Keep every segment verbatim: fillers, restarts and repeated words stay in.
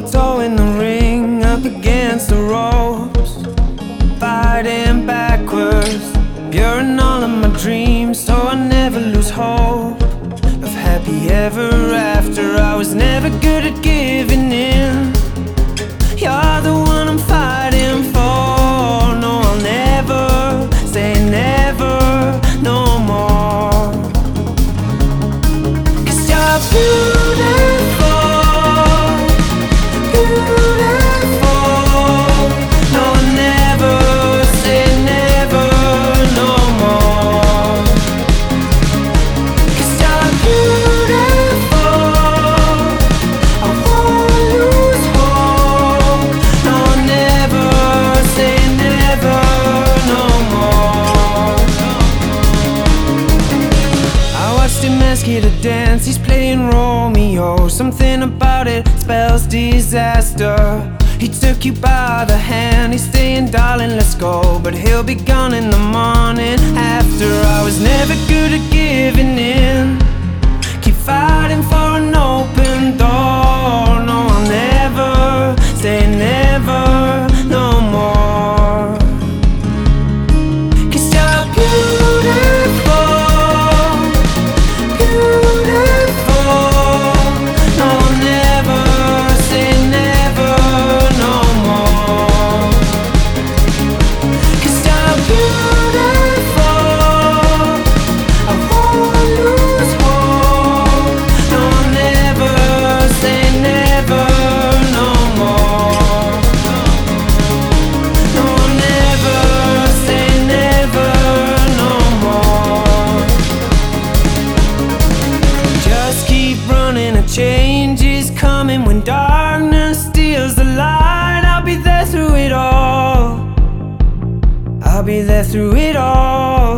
toe in the ring, up against the ropes, fighting backwards. You're in all of my dreams, so I never lose hope of happy ever after. I was never good at giving in. You're the one I'm fighting for. No, I'll never say never no more. 'Cause you're beautiful, beautiful. No, I'll never say never no more. 'Cause you're beautiful, I won't lose hope. No, I'll never say never no more. I watched him ask you to dance, he's playing Romeo. Something about it spells disaster. He took you by the hand, he's saying, darling, let's go. But he'll be gone in the morning after. I was never good at giving in. Keep fighting for an open door. No, I'll never say never no more. 'Cause you're beautiful, beautiful. No, I'll never say never no more. 'Cause you're beautiful, I won't lose hope. No, I'll never say never no more. No, I'll never say never no more. Just keep running, a change is coming. When darkness steals the light, I'll be there through it all. I'll be there through it all.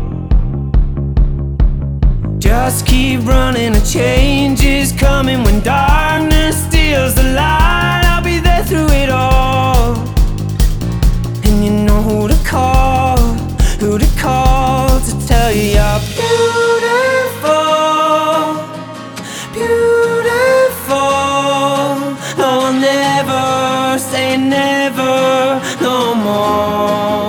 Just keep running, a change is coming. When darkness steals the light, I'll be there through it all. And you know who to call, who to call to tell you you're beautiful, beautiful. No, I'll never say never no more.